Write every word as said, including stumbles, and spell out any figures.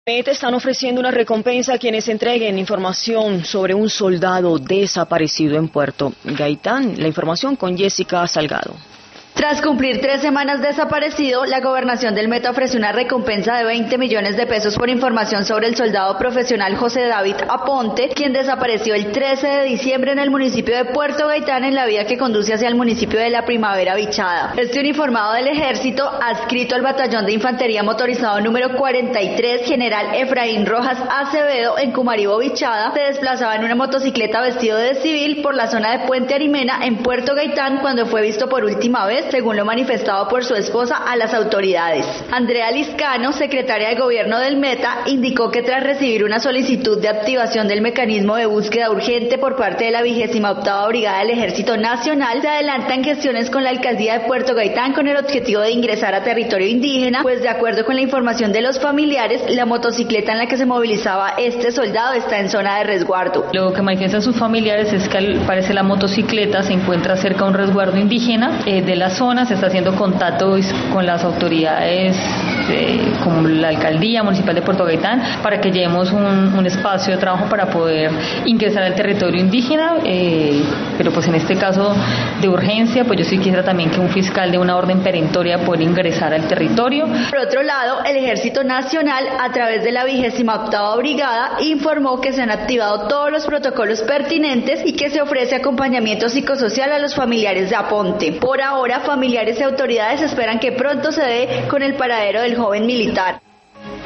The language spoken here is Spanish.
Meta están ofreciendo una recompensa a quienes entreguen información sobre un soldado desaparecido en Puerto Gaitán. La información con Jessica Salgado. Tras cumplir tres semanas desaparecido, la gobernación del Meta ofreció una recompensa de veinte millones de pesos por información sobre el soldado profesional José David Aponte, quien desapareció el trece de diciembre en el municipio de Puerto Gaitán en la vía que conduce hacia el municipio de La Primavera Bichada. Este uniformado del ejército, adscrito al batallón de infantería motorizado número cuarenta y tres, general Efraín Rojas Acevedo, en Cumaribo Bichada, se desplazaba en una motocicleta vestido de civil por la zona de Puente Arimena en Puerto Gaitán cuando fue visto por última vez, según lo manifestado por su esposa a las autoridades. Andrea Liscano, secretaria de Gobierno del Meta, indicó que tras recibir una solicitud de activación del mecanismo de búsqueda urgente por parte de la vigésima octava Brigada del Ejército Nacional, se adelantan gestiones con la Alcaldía de Puerto Gaitán con el objetivo de ingresar a territorio indígena, pues de acuerdo con la información de los familiares, la motocicleta en la que se movilizaba este soldado está en zona de resguardo. Lo que manifiestan sus familiares es que al parecer la motocicleta se encuentra cerca de un resguardo indígena eh, de la zona. Se está haciendo contacto con las autoridades eh, como la Alcaldía Municipal de Puerto Gaitán para que llevemos un, un espacio de trabajo para poder ingresar al territorio indígena, eh, pero pues en este caso de urgencia, pues yo sí quisiera también que un fiscal dé una orden perentoria pueda ingresar al territorio. Por otro lado, el Ejército Nacional, a través de la vigésima octava Brigada, informó que se han activado todos los protocolos pertinentes y que se ofrece acompañamiento psicosocial a los familiares de Aponte. Por ahora, familiares y autoridades esperan que pronto se dé con el paradero del joven militar.